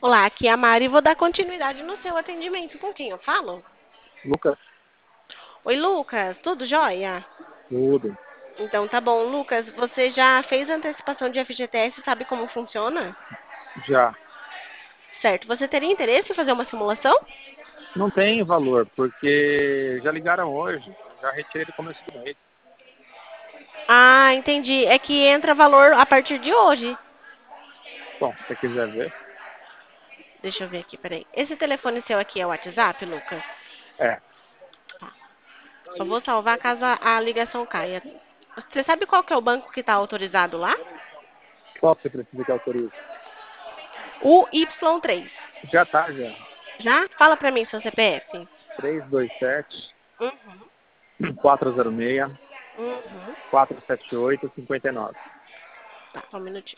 Olá, aqui é a Mari e vou dar continuidade no seu atendimento. Com quem eu falo? Lucas, Oi, Lucas, tudo jóia? tudo. Então tá bom. Lucas, você já fez a antecipação de FGTS, sabe como funciona? Já. Certo. Você teria interesse em fazer uma simulação? Não tem valor, porque já ligaram hoje, já retirei do começo do mês. Ah, entendi. É que entra valor a partir de hoje. Bom, se você quiser ver. Deixa eu ver aqui, peraí. Esse telefone seu aqui é o WhatsApp, Lucas? É. Tá. Só vou salvar caso a ligação caia. Você sabe qual que é o banco que está autorizado lá? Qual que você precisa que autorize? O Y3. Já tá, já. Já? Fala pra mim seu CPF. 327 Uhum. 406 Uhum. 478 59. Tá, só um minutinho.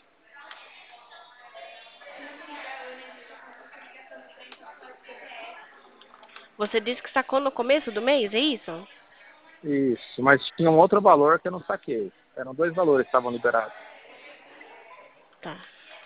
Você disse que sacou no começo do mês, é isso? Isso, mas tinha um outro valor que eu não saquei. Eram dois valores que estavam liberados. Tá.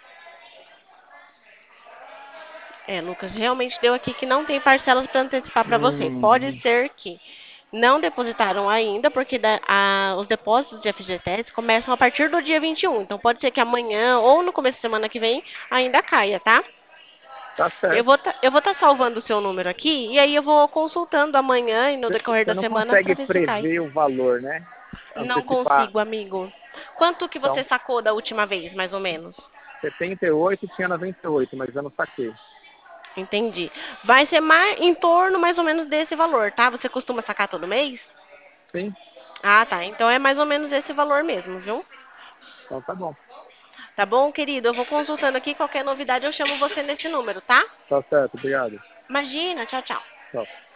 É, Lucas, realmente deu aqui que não tem parcelas para antecipar para você. Pode Hum, ser que não depositaram ainda, porque os depósitos de FGTS começam a partir do dia 21. Então pode ser que amanhã ou no começo da semana que vem ainda caia, tá? tá Eu certo. vou estar salvando o seu número aqui e aí eu vou consultando amanhã e no decorrer Você da não semana para consegue ver se cai. prever o valor, né? Não Antecipar. consigo, amigo. Quanto que você Então, sacou da última vez, mais ou menos? 78 tinha 98, mas eu não saquei. Entendi. Vai ser mais, em torno mais ou menos desse valor, tá? Você costuma sacar todo mês? Sim? Ah, tá. Então é mais ou menos esse valor mesmo, viu? Então tá bom. Tá bom, querido? Eu vou consultando aqui. Qualquer novidade eu chamo você nesse número, tá? Tá certo, obrigado. Imagina. Tchau, tchau. Tchau.